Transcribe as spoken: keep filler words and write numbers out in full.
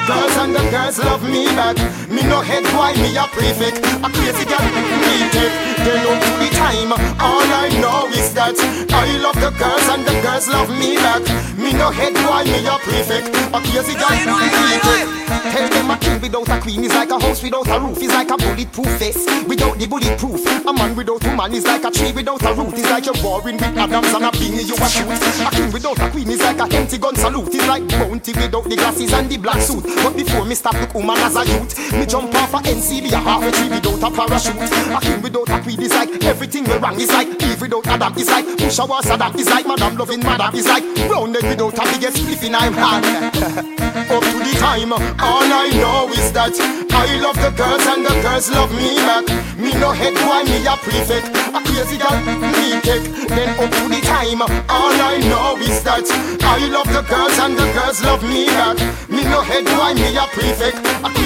girls and the girls love me back. Me no head boy, me a prefect. A crazy girl, me take. Then up to the time, all I know is that I love the girls and the girls love me back. Me no head boy, me a prefect. A crazy girl, me take. Tell them a king without a queen is like a house without a roof. Is like a bulletproof vest without the bulletproof. A man without a man is like a tree without a root. Is like you're warring with Adams and a beanie you a shoot. A king without a queen is like a empty gun salute. Is like bounty without the glasses and the black suit. But before me stop look woman as a youth, me jump off a N C B a half a tree without a parachute. A king without a queen is like everything we wrong. Is like Eve without Adam. Is like Pusha was Saddam. Is like Madam loving Madam. Is like brown egg without a biggest spliff in I'm hand. Up to the time, all I know is that I love the girls and the girls love me back. Me no head boy, me a prefect. A crazy girl, me take. Then up to the time, all I know is that I love the girls and the girls love me back. Me no head boy, me a prefect. A